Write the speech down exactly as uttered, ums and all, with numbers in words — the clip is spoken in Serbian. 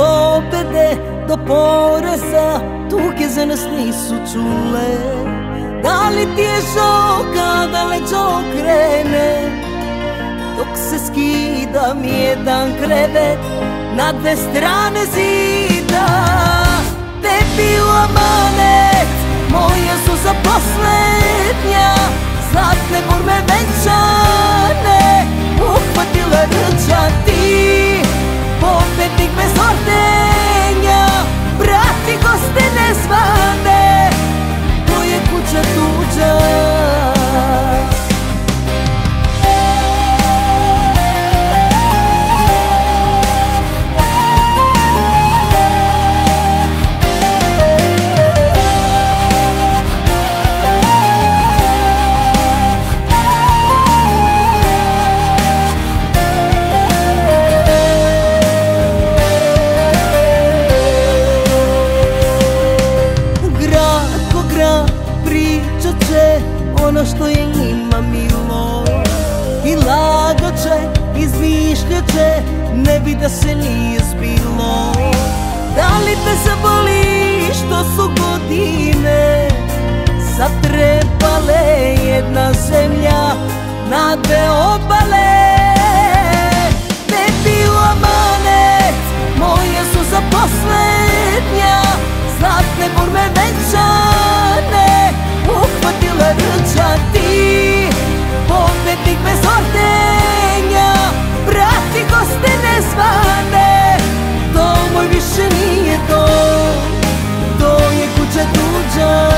pobede do poreza tuge za nas nisu čule. Da li ti je žao kada leđo krene, dok se skida mi jedan krevet na dve strane zida. Tebi u amanet moja suza poslednja, zlatne burme venčane uhvatila rđa. Ti, pobednik bez ordenja, brati goste nezvane, to je kuća tuđa. Ono što je njima milo i lago će, izmišljat će, ne bi da se nije zbilo. Da li te zaboli što su godine zatrepale jedna zemlja na dve obale? Tebi u amanet moja suza poslednja, zlatne burme venčane uhvatila rđa. Ti, pobednik bez ordenja, prati goste nezvane, to moj više nije dom, to je kuća tuđa.